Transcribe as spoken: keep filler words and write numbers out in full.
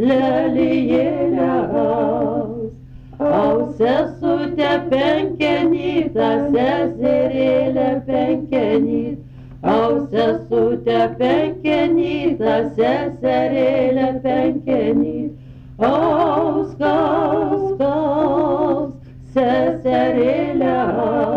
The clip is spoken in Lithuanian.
lelijėliaus. Au sesute penkenyta, seserėlė penkenyta. Au sesute penkenyta, seserėlė penkenyta. Aus, kaus, kaus, seserėlė.